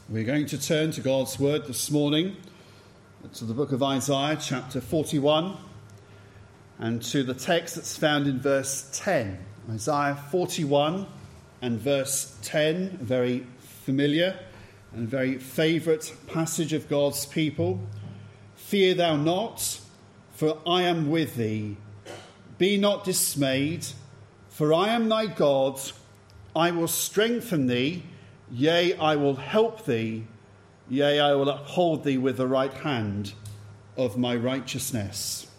We're going to turn to God's word this morning, to the book of Isaiah, chapter 41, and to the text that's found in verse 10. Isaiah 41 and verse 10, a very familiar and very favourite passage of God's people. Fear thou not, for I am with thee. Be not dismayed, for I am thy God. I will strengthen thee. Yea, I will help thee. Yea, I will uphold thee with the right hand of my righteousness.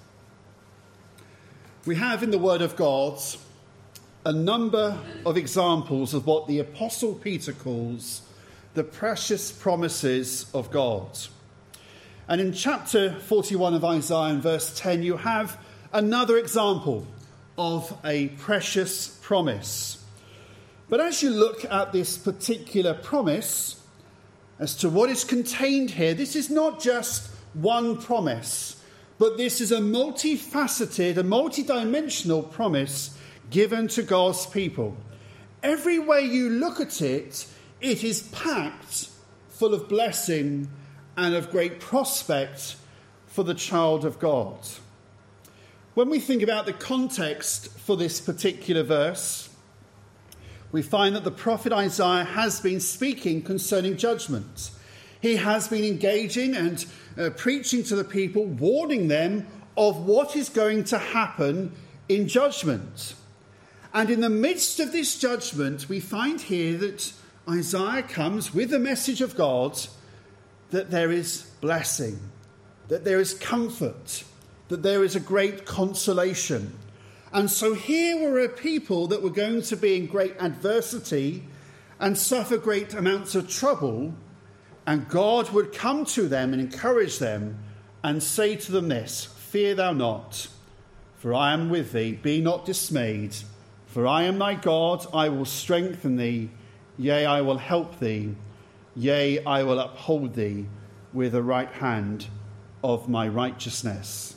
We have in the Word of God a number of examples of what the Apostle Peter calls the precious promises of God. And in chapter 41 of Isaiah and verse 10, you have another example of a precious promise. But as you look at this particular promise, as to what is contained here, this is not just one promise, but this is a multifaceted, a multidimensional promise given to God's people. Every way you look at it, it is packed full of blessing and of great prospect for the child of God. When we think about the context for this particular verse, we find that the prophet Isaiah has been speaking concerning judgment. He has been engaging and preaching to the people, warning them of what is going to happen in judgment. And in the midst of this judgment, we find here that Isaiah comes with the message of God that there is blessing, that there is comfort, that there is a great consolation. And so here were a people that were going to be in great adversity and suffer great amounts of trouble, and God would come to them and encourage them and say to them this: fear thou not, for I am with thee. Be not dismayed, for I am thy God. I will strengthen thee. Yea, I will help thee. Yea, I will uphold thee with the right hand of my righteousness.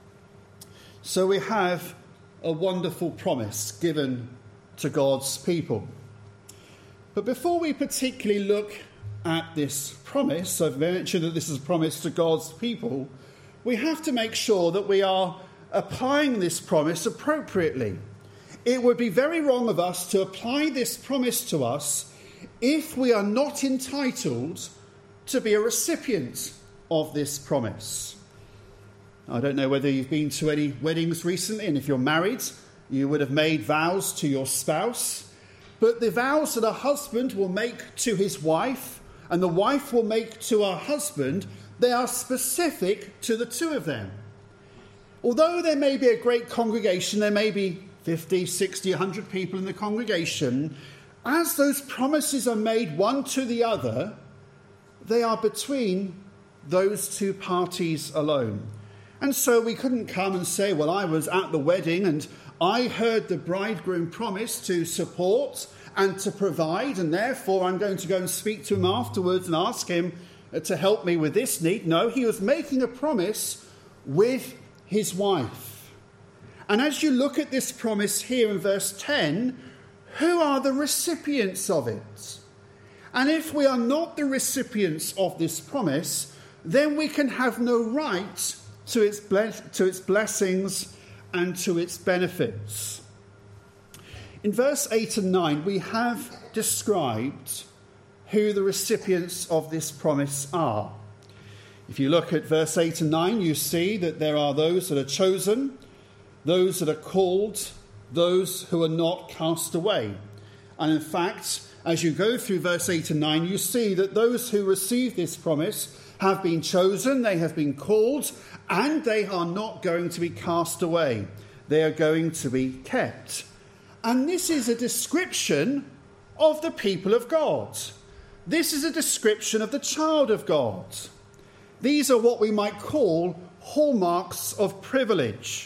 So we have a wonderful promise given to God's people. But before we particularly look at this promise, I've mentioned that this is a promise to God's people, we have to make sure that we are applying this promise appropriately. It would be very wrong of us to apply this promise to us if we are not entitled to be a recipient of this promise. I don't know whether you've been to any weddings recently, and if you're married, you would have made vows to your spouse. But the vows that a husband will make to his wife and the wife will make to her husband, they are specific to the two of them. Although there may be a great congregation, there may be 50, 60, 100 people in the congregation, as those promises are made one to the other, they are between those two parties alone. And so we couldn't come and say, well, I was at the wedding and I heard the bridegroom promise to support and to provide, and therefore I'm going to go and speak to him afterwards and ask him to help me with this need. No, he was making a promise with his wife. And as you look at this promise here in verse 10, who are the recipients of it? And if we are not the recipients of this promise, then we can have no right to its blessings and to its benefits. In verse 8 and 9, we have described who the recipients of this promise are. If you look at verse 8 and 9, you see that there are those that are chosen, those that are called, those who are not cast away. And in fact, as you go through verse 8 and 9, you see that those who receive this promise have been chosen, they have been called, and they are not going to be cast away. They are going to be kept. And this is a description of the people of God. This is a description of the child of God. These are what we might call hallmarks of privilege.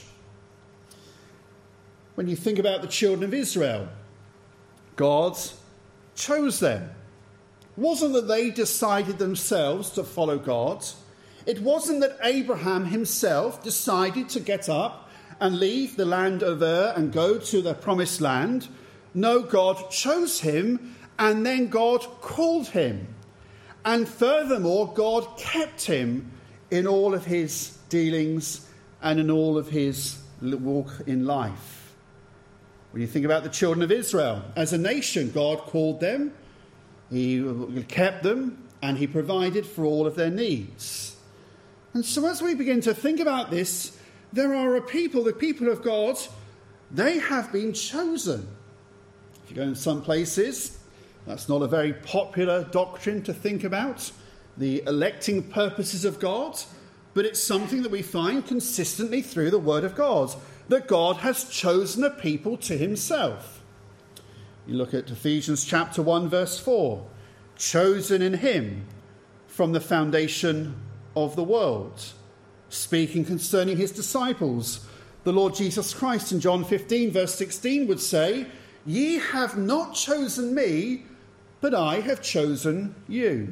When you think about the children of Israel, God chose them. It wasn't that they decided themselves to follow God. It wasn't that Abraham himself decided to get up and leave the land of Ur and go to the promised land. No, God chose him, and then God called him. And furthermore, God kept him in all of his dealings and in all of his walk in life. When you think about the children of Israel, as a nation, God called them, he kept them, and he provided for all of their needs. And so as we begin to think about this, there are the people of God, they have been chosen. If you go in some places, that's not a very popular doctrine to think about, the electing purposes of God, but it's something that we find consistently through the Word of God, that God has chosen a people to himself. You look at Ephesians chapter 1, verse 4, chosen in him from the foundation of the world. Speaking concerning his disciples, the Lord Jesus Christ in John 15, verse 16 would say, ye have not chosen me, but I have chosen you.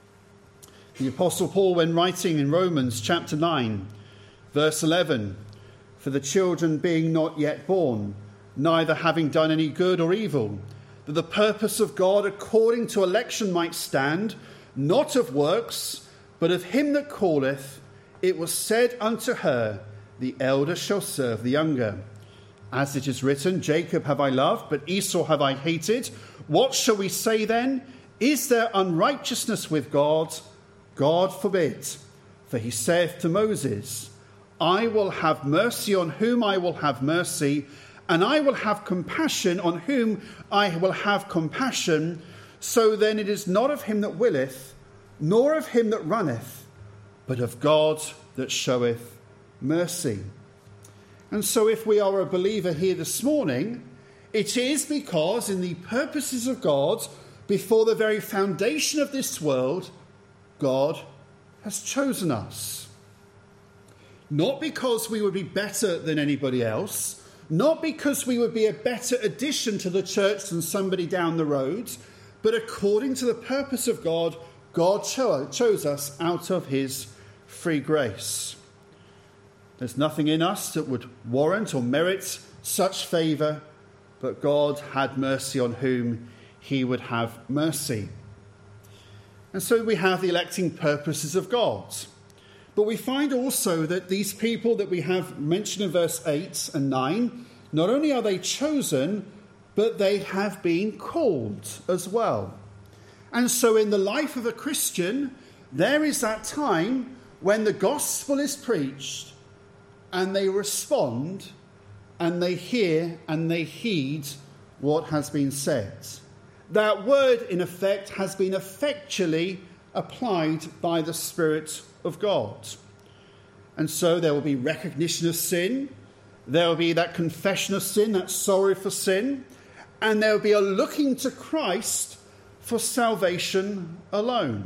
The Apostle Paul, when writing in Romans chapter 9, verse 11, for the children being not yet born, neither having done any good or evil, that the purpose of God according to election might stand, not of works, but of him that calleth, it was said unto her, the elder shall serve the younger. As it is written, Jacob have I loved, but Esau have I hated. What shall we say then? Is there unrighteousness with God? God forbid. For he saith to Moses, I will have mercy on whom I will have mercy, and I will have compassion on whom I will have compassion. So then it is not of him that willeth, nor of him that runneth, but of God that showeth mercy. And so if we are a believer here this morning, it is because in the purposes of God, before the very foundation of this world, God has chosen us. Not because we would be better than anybody else, not because we would be a better addition to the church than somebody down the road, but according to the purpose of God, God chose us out of his free grace. There's nothing in us that would warrant or merit such favour, but God had mercy on whom he would have mercy. And so we have the electing purposes of God. But we find also that these people that we have mentioned in verse 8 and 9, not only are they chosen, but they have been called as well. And so in the life of a Christian, there is that time when the gospel is preached and they respond and they hear and they heed what has been said. That word, in effect, has been effectually applied by the Spirit of God. And so there will be recognition of sin, there will be that confession of sin, that sorrow for sin, and there will be a looking to Christ for salvation alone.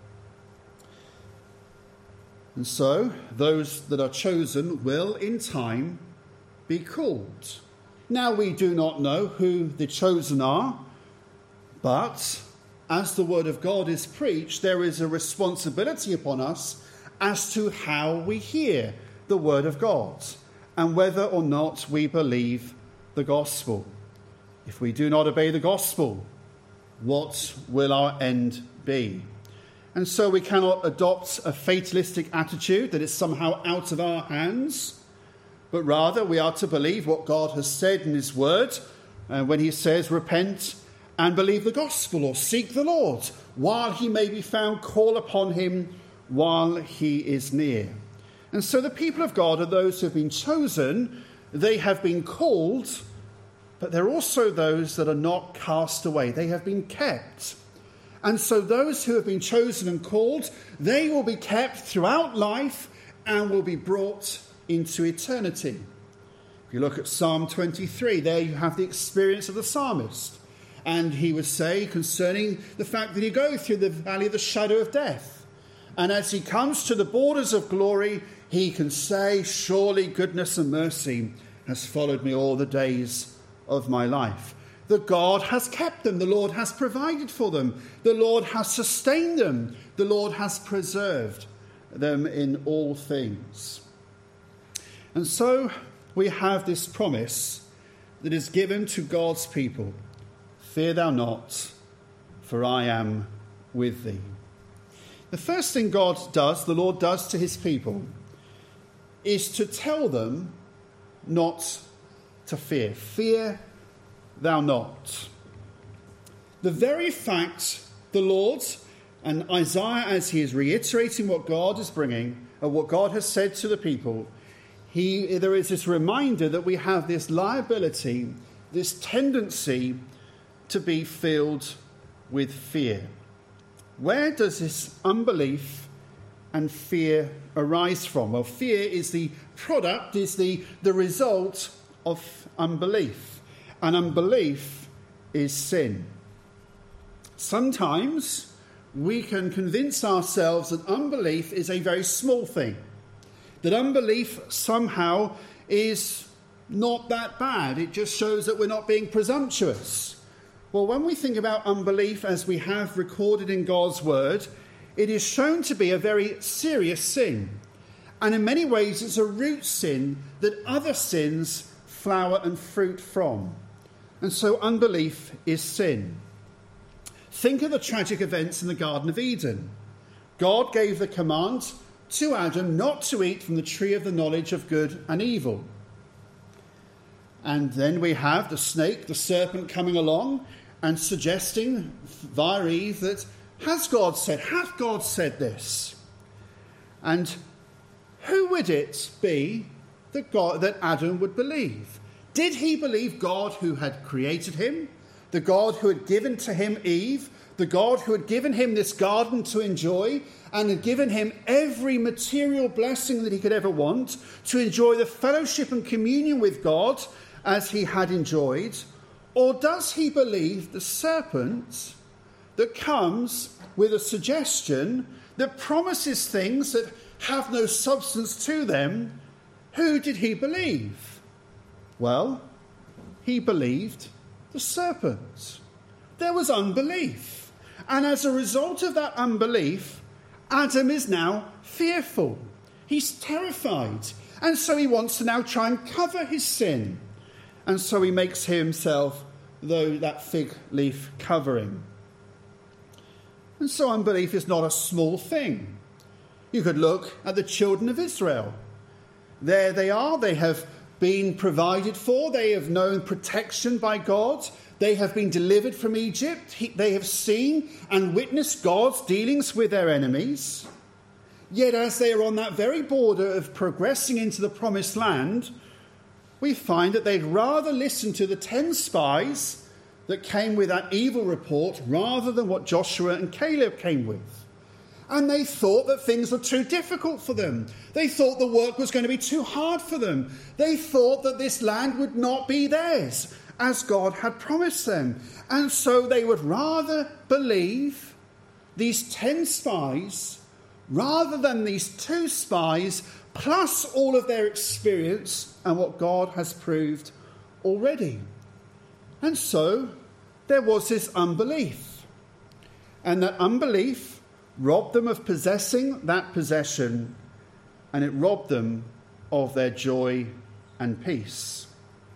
And so those that are chosen will in time be called. Now we do not know who the chosen are, but as the word of God is preached, there is a responsibility upon us as to how we hear the word of God and whether or not we believe the gospel. If we do not obey the gospel, what will our end be? And so we cannot adopt a fatalistic attitude that is somehow out of our hands, but rather we are to believe what God has said in his word when he says, repent and believe the gospel, or seek the Lord while he may be found, call upon him while he is near. And so the people of God are those who have been chosen, they have been called, but they're also those that are not cast away. They have been kept. And so those who have been chosen and called, they will be kept throughout life and will be brought into eternity. If you look at Psalm 23, there you have the experience of the psalmist. And he would say concerning the fact that he goes through the valley of the shadow of death. And as he comes to the borders of glory, he can say, surely goodness and mercy has followed me all the days of my life. That God has kept them. The Lord has provided for them. The Lord has sustained them. The Lord has preserved them in all things. And so we have this promise that is given to God's people. Fear thou not, for I am with thee. The first thing God does, the Lord does to his people, is to tell them not to fear. Fear thou not. The very fact the Lord, and Isaiah as he is reiterating what God is bringing, or what God has said to the people, there is this reminder that we have this liability, this tendency to be filled with fear. Where does this unbelief and fear arise from? Well, fear is the product, is the result of unbelief. And unbelief is sin. Sometimes we can convince ourselves that unbelief is a very small thing, that unbelief somehow is not that bad. It just shows that we're not being presumptuous. Well, when we think about unbelief as we have recorded in God's word, it is shown to be a very serious sin. And in many ways, it's a root sin that other sins flower and fruit from. And so unbelief is sin. Think of the tragic events in the Garden of Eden. God gave the command to Adam not to eat from the tree of the knowledge of good and evil. And then we have the snake, the serpent, coming along and suggesting via Eve that, hath God said this? And who would it be that Adam would believe? Did he believe God who had created him? The God who had given to him Eve, the God who had given him this garden to enjoy and had given him every material blessing that he could ever want, to enjoy the fellowship and communion with God as he had enjoyed? Or does he believe the serpent that comes with a suggestion that promises things that have no substance to them? Who did he believe? Well, he believed the serpent. There was unbelief. And as a result of that unbelief, Adam is now fearful. He's terrified. And so he wants to now try and cover his sin. And so he makes himself that fig leaf covering. And so unbelief is not a small thing. You could look at the children of Israel. There they are. They have been provided for. They have known protection by God. They have been delivered from Egypt. They have seen and witnessed God's dealings with their enemies. Yet as they are on that very border of progressing into the promised land, we find that they'd rather listen to the 10 spies that came with that evil report rather than what Joshua and Caleb came with. And they thought that things were too difficult for them. They thought the work was going to be too hard for them. They thought that this land would not be theirs, as God had promised them. And so they would rather believe these 10 spies rather than these 2 spies, plus all of their experience and what God has proved already. And so there was this unbelief. And that unbelief robbed them of possessing that possession, and it robbed them of their joy and peace.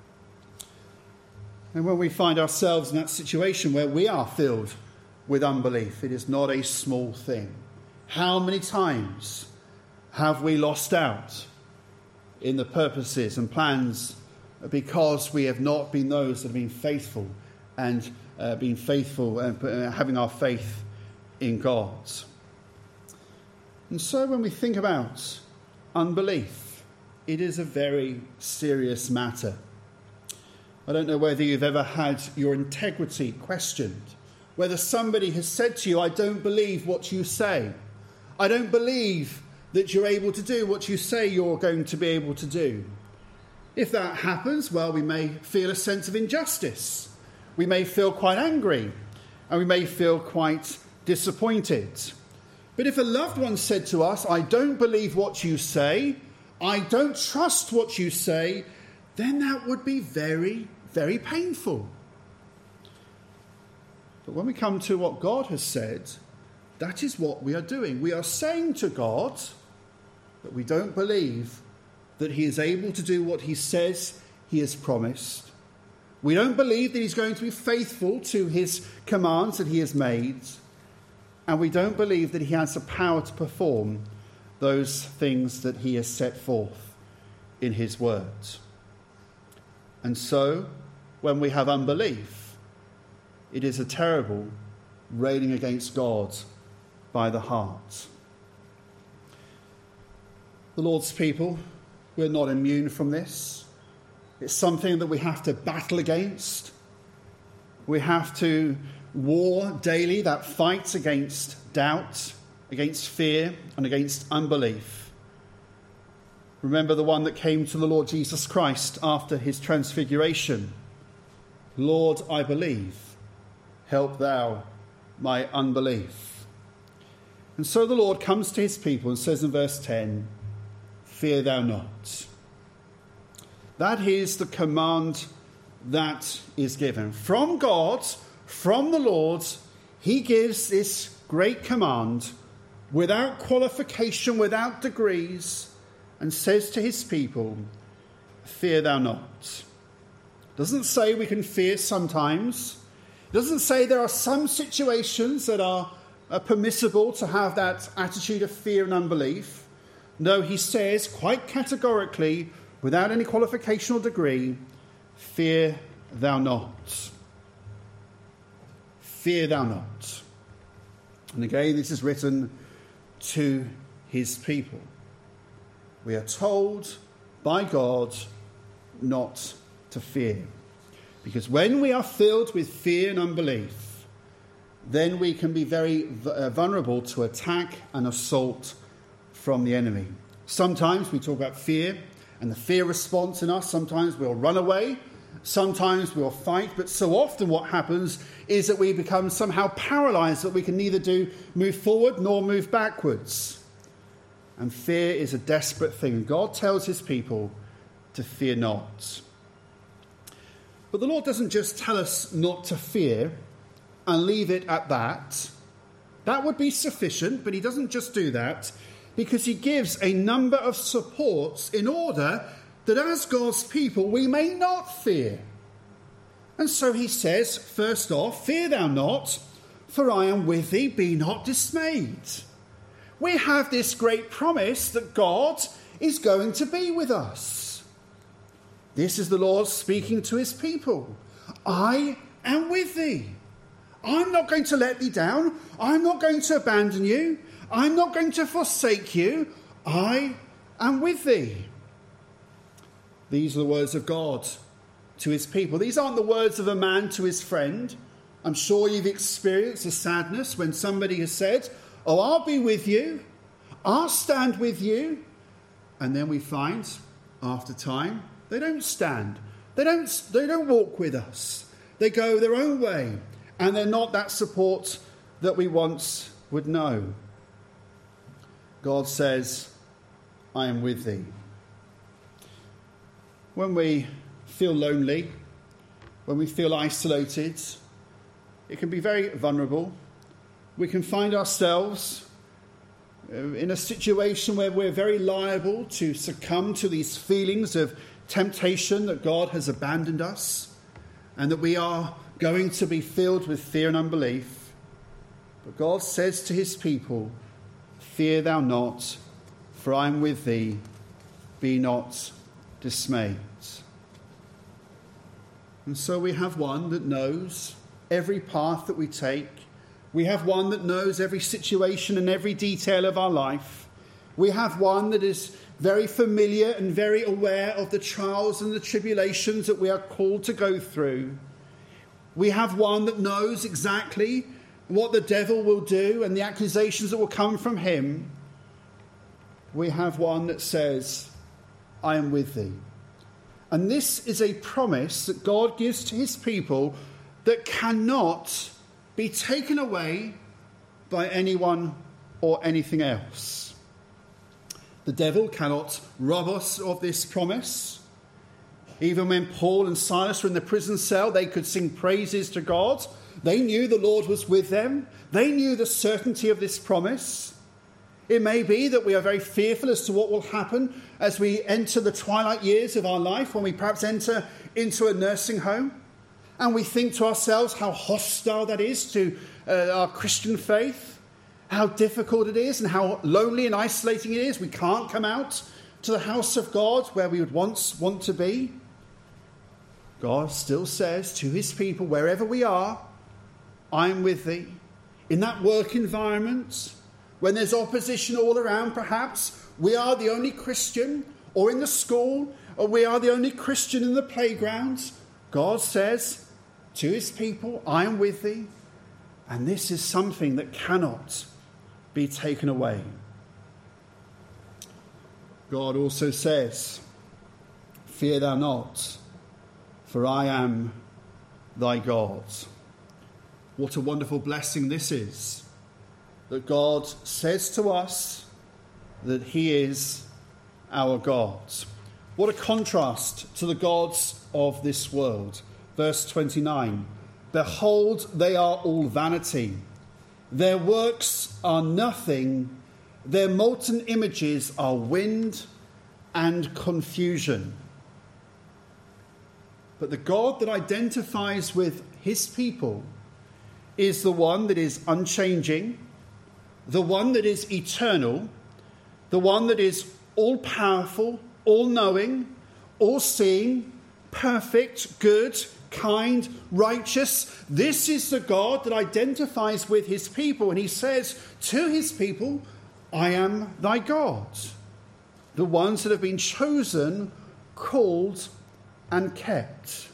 And when we find ourselves in that situation where we are filled with unbelief, it is not a small thing. How many times have we lost out in the purposes and plans because we have not been those that have been faithful and having our faith in God? And so when we think about unbelief, it is a very serious matter. I don't know whether you've ever had your integrity questioned, whether somebody has said to you, I don't believe what you say. I don't believe that you're able to do what you say you're going to be able to do. If that happens, well, we may feel a sense of injustice. We may feel quite angry, and we may feel quite disappointed. But if a loved one said to us, I don't believe what you say, I don't trust what you say, then that would be very, very painful. But when we come to what God has said, that is what we are doing. We are saying to God that we don't believe that he is able to do what he says he has promised. We don't believe that he's going to be faithful to his commands that he has made. and we don't believe that he has the power to perform those things that he has set forth in his words. And so, when we have unbelief, it is a terrible railing against God by the heart. The Lord's people, we're not immune from this. It's something that we have to battle against. We have to war daily, that fight against doubt, against fear, and against unbelief. Remember the one that came to the Lord Jesus Christ after his transfiguration. Lord, I believe. Help thou my unbelief. And so the Lord comes to his people and says in verse 10, fear thou not. That is the command that is given. From God, from the Lord, he gives this great command without qualification, without degrees, and says to his people, fear thou not. Doesn't say we can fear sometimes. Doesn't say there are some situations that are permissible to have that attitude of fear and unbelief. No, he says quite categorically, without any qualification or degree, fear thou not. Fear thou not. And again, this is written to his people. We are told by God not to fear. Because when we are filled with fear and unbelief, then we can be very vulnerable to attack and assault from the enemy. Sometimes we talk about fear and the fear response in us. Sometimes we'll run away. Sometimes we'll fight. But so often what happens is that we become somehow paralyzed, that we can neither move forward nor move backwards. And fear is a desperate thing. God tells his people to fear not. But the Lord doesn't just tell us not to fear and leave it at that. That would be sufficient, but he doesn't just do that, because he gives a number of supports in order that as God's people we may not fear. And so he says, first off, fear thou not, for I am with thee, be not dismayed. We have this great promise that God is going to be with us. This is the Lord speaking to his people. I am with thee. I'm not going to let thee down. I'm not going to abandon you. I'm not going to forsake you. I am with thee. These are the words of God to his people. These aren't the words of a man to his friend. I'm sure you've experienced the sadness when somebody has said, oh, I'll be with you. I'll stand with you. And then we find, after time, they don't stand. They don't walk with us. They go their own way. And they're not that support that we once would know. God says, I am with thee. When we feel lonely, when we feel isolated, it can be very vulnerable. We can find ourselves in a situation where we're very liable to succumb to these feelings of temptation that God has abandoned us and that we are going to be filled with fear and unbelief. But God says to his people, fear thou not, for I am with thee, be not dismayed. And so we have one that knows every path that we take. We have one that knows every situation and every detail of our life. We have one that is very familiar and very aware of the trials and the tribulations that we are called to go through. We have one that knows exactly what the devil will do and the accusations that will come from him. We have one that says, I am with thee. And this is a promise that God gives to his people that cannot be taken away by anyone or anything else. The devil cannot rob us of this promise. Even when Paul and Silas were in the prison cell, they could sing praises to God. They knew the Lord was with them. They knew the certainty of this promise. It may be that we are very fearful as to what will happen as we enter the twilight years of our life, when we perhaps enter into a nursing home, and we think to ourselves how hostile that is to our Christian faith. how difficult it is and how lonely and isolating it is. We can't come out to the house of God where we would once want to be. God still says to his people, wherever we are, I'm with thee. In that work environment, when there's opposition all around, perhaps we are the only Christian, or in the school, or we are the only Christian in the playground, God says to his people, I am with thee. And this is something that cannot be taken away. God also says, fear thou not, for I am thy God. What a wonderful blessing this is, that God says to us that he is our God. What a contrast to the gods of this world. Verse 29, behold, they are all vanity. Their works are nothing. Their molten images are wind and confusion. But the God that identifies with his people is the one that is unchanging, the one that is eternal, the one that is all-powerful, all-knowing, all-seeing, perfect, good, kind, righteous. This is the God that identifies with his people, and he says to his people, I am thy God. The ones that have been chosen, called, and kept.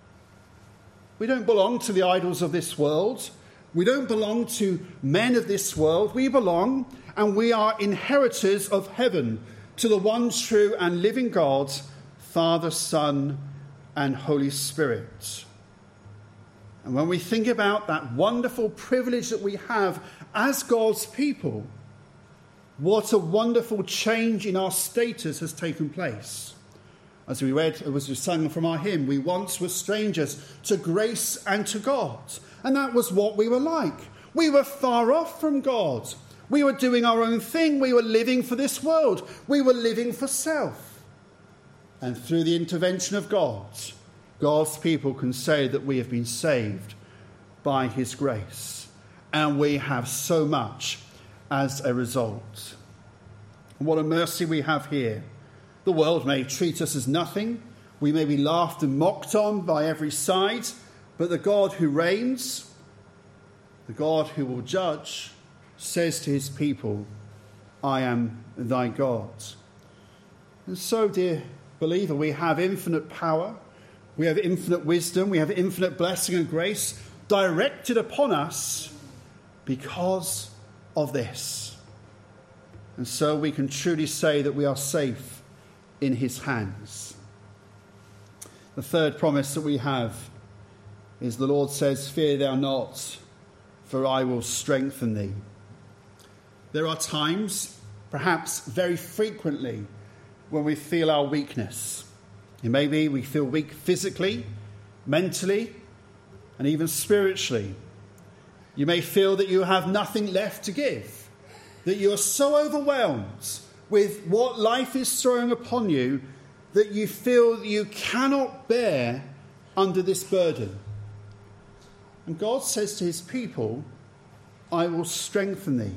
We don't belong to the idols of this world. We don't belong to men of this world. We belong and we are inheritors of heaven to the one true and living God, Father, Son, and Holy Spirit. And when we think about that wonderful privilege that we have as God's people, what a wonderful change in our status has taken place. As we read, it was sung from our hymn, we once were strangers to grace and to God. And that was what we were like. We were far off from God. We were doing our own thing. We were living for this world. We were living for self. And through the intervention of God, God's people can say that we have been saved by his grace. And we have so much as a result. And what a mercy we have here. The world may treat us as nothing. We may be laughed and mocked on by every side. But the God who reigns, the God who will judge, says to his people, I am thy God. And so, dear believer, we have infinite power. We have infinite wisdom. We have infinite blessing and grace directed upon us because of this. And so we can truly say that we are safe in his hands. The third promise that we have is the Lord says, fear thou not, for I will strengthen thee. There are times, perhaps very frequently, when we feel our weakness. It may be we feel weak physically, mentally, and even spiritually. You may feel that you have nothing left to give, that you are so overwhelmed with what life is throwing upon you that you feel that you cannot bear under this burden. And God says to his people, I will strengthen thee.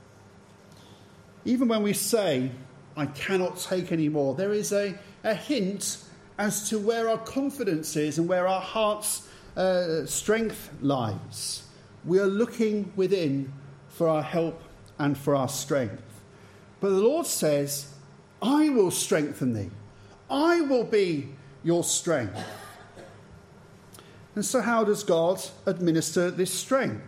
Even when we say, I cannot take any more, there is a hint as to where our confidence is and where our heart's strength lies. We are looking within for our help and for our strength. But the Lord says, I will strengthen thee. I will be your strength. And so how does God administer this strength?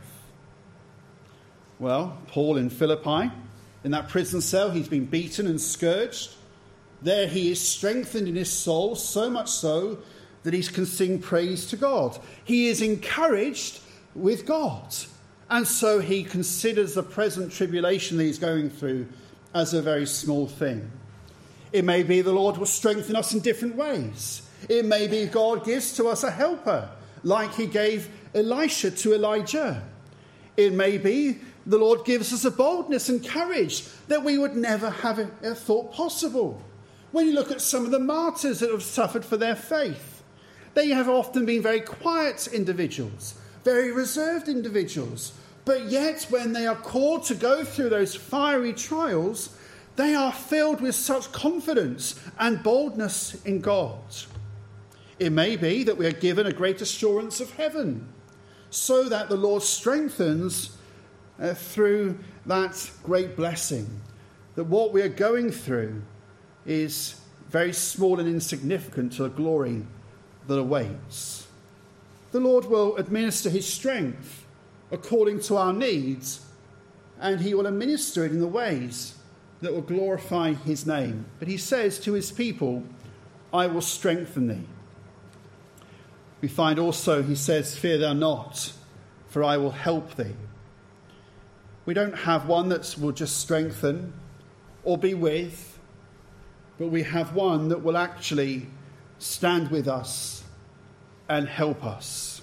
Well, Paul in Philippi, in that prison cell, he's been beaten and scourged. There he is strengthened in his soul, so much so that he can sing praise to God. He is encouraged with God. And so he considers the present tribulation that he's going through as a very small thing. It may be the Lord will strengthen us in different ways. It may be God gives to us a helper, like he gave Elisha to Elijah. It may be the Lord gives us a boldness and courage that we would never have thought possible. When you look at some of the martyrs that have suffered for their faith, they have often been very quiet individuals, very reserved individuals. But yet, when they are called to go through those fiery trials, they are filled with such confidence and boldness in God. It may be that we are given a great assurance of heaven, so that the Lord strengthens through that great blessing, that what we are going through is very small and insignificant to the glory that awaits. The Lord will administer his strength according to our needs, and he will administer it in the ways that will glorify his name. But he says to his people, I will strengthen thee. We find also, he says, fear thou not, for I will help thee. We don't have one that will just strengthen or be with, but we have one that will actually stand with us and help us.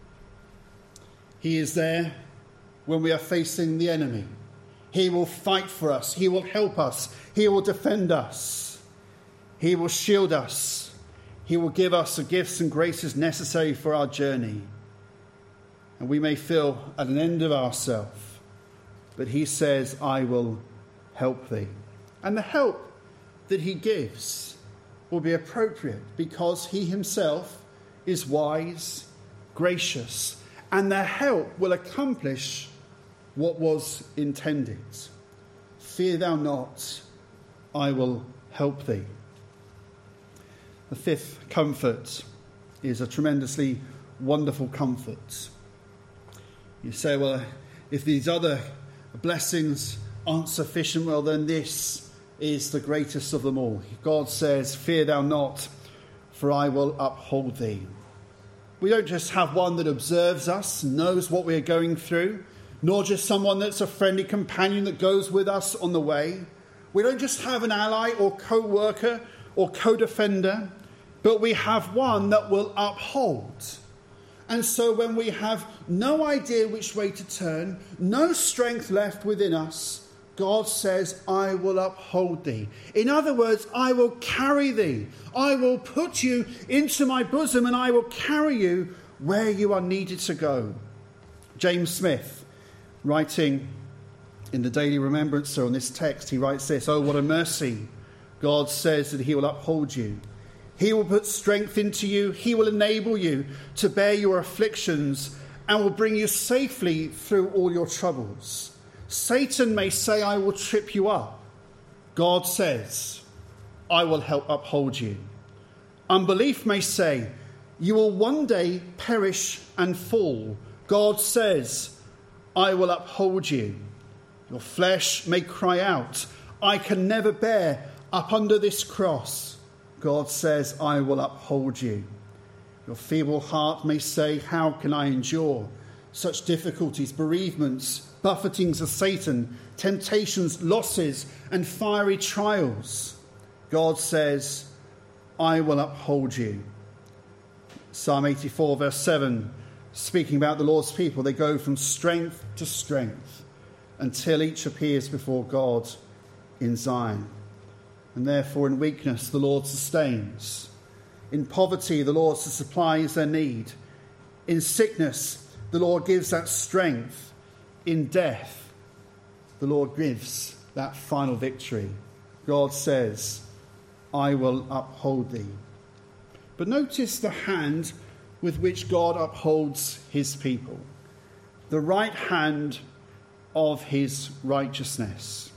He is there when we are facing the enemy. He will fight for us. He will help us. He will defend us. He will shield us. He will give us the gifts and graces necessary for our journey. And we may feel at an end of ourselves, but he says, I will help thee. And the help that he gives will be appropriate because he himself is wise, gracious, and the help will accomplish what was intended. Fear thou not, I will help thee. The fifth comfort is a tremendously wonderful comfort. You say, well, if these other blessings aren't sufficient, well, then this is the greatest of them all. God says, fear thou not, for I will uphold thee. We don't just have one that observes us, knows what we are going through, nor just someone that's a friendly companion that goes with us on the way. We don't just have an ally or co-worker or co-defender, but we have one that will uphold. And so when we have no idea which way to turn, no strength left within us, God says, I will uphold thee. In other words, I will carry thee. I will put you into my bosom and I will carry you where you are needed to go. James Smith, writing in the Daily Remembrancer on this text, he writes this, oh, what a mercy. God says that he will uphold you. He will put strength into you. He will enable you to bear your afflictions and will bring you safely through all your troubles. Satan may say, I will trip you up. God says, I will help uphold you. Unbelief may say, you will one day perish and fall. God says, I will uphold you. Your flesh may cry out, I can never bear up under this cross. God says, I will uphold you. Your feeble heart may say, how can I endure such difficulties, bereavements, buffetings of Satan, temptations, losses, and fiery trials? God says, I will uphold you. Psalm 84, verse 7, speaking about the Lord's people, they go from strength to strength until each appears before God in Zion. And therefore in weakness the Lord sustains. In poverty the Lord supplies their need. In sickness the Lord gives that strength. In death the Lord gives that final victory. God says, I will uphold thee. But notice the hand with which God upholds his people. The right hand of his righteousness.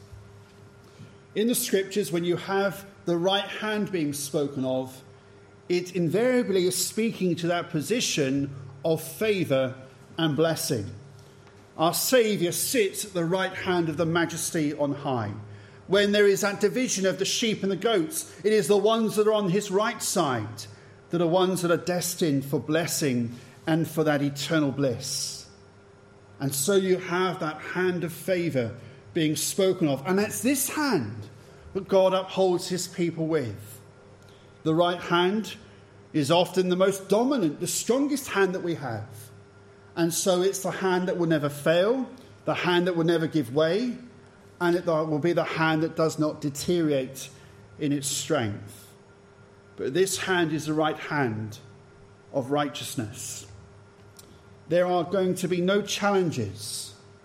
In the scriptures, when you have the right hand being spoken of, it invariably is speaking to that position of favour and blessing. Our Saviour sits at the right hand of the Majesty on high. When there is that division of the sheep and the goats, it is the ones that are on his right side that are ones that are destined for blessing and for that eternal bliss. And so you have that hand of favour being spoken of. And it's this hand that God upholds his people with. The right hand is often the most dominant, the strongest hand that we have. And so it's the hand that will never fail, the hand that will never give way, and it will be the hand that does not deteriorate in its strength. But this hand is the right hand of righteousness. There are going to be no challenges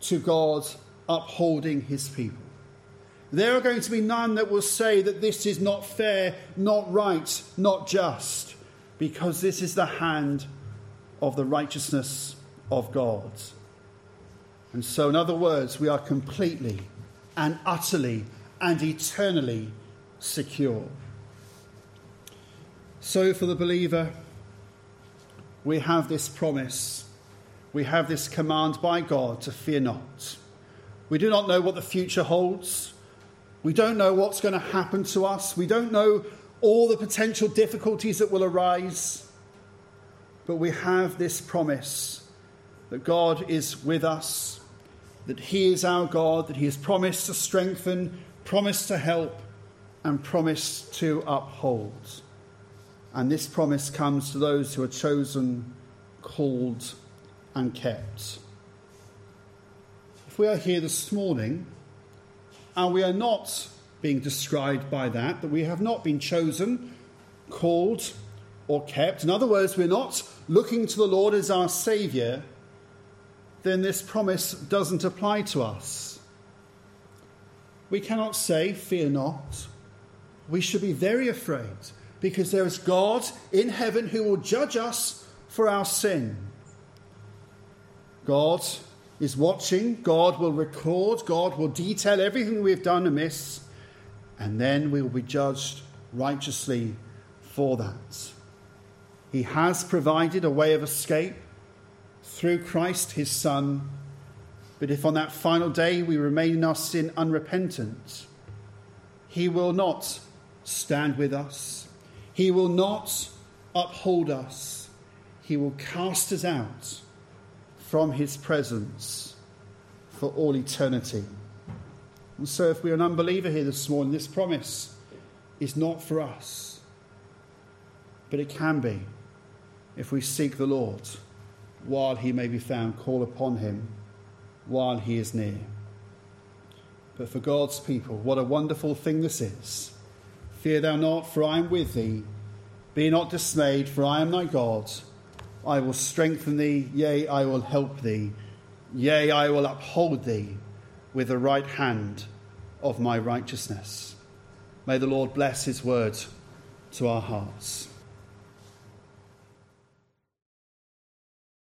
to God upholding his people. There are going to be none that will say that this is not fair, not right, not just, because this is the hand of the righteousness of God. And so, in other words, we are completely and utterly and eternally secure. So for the believer, we have this promise. We have this command by God to fear not. We do not know what the future holds. We don't know what's going to happen to us. We don't know all the potential difficulties that will arise. But we have this promise that God is with us, that he is our God, that he has promised to strengthen, promised to help, and promised to uphold. And this promise comes to those who are chosen, called, and kept. If we are here this morning, and we are not being described by that we have not been chosen, called, or kept, in other words, we're not looking to the Lord as our Saviour, then this promise doesn't apply to us. We cannot say, fear not. We should be very afraid, because there is God in heaven who will judge us for our sin. God is watching, God will record, God will detail everything we've done amiss, and then we will be judged righteously for that. He has provided a way of escape through Christ his Son, but if on that final day we remain in our sin unrepentant, he will not stand with us. He will not uphold us. He will cast us out from his presence for all eternity. And so if we're an unbeliever here this morning, this promise is not for us. But it can be if we seek the Lord while he may be found, call upon him while he is near. But for God's people, what a wonderful thing this is. Fear thou not, for I am with thee. Be not dismayed, for I am thy God. I will strengthen thee, yea, I will help thee. Yea, I will uphold thee with the right hand of my righteousness. May the Lord bless his word to our hearts.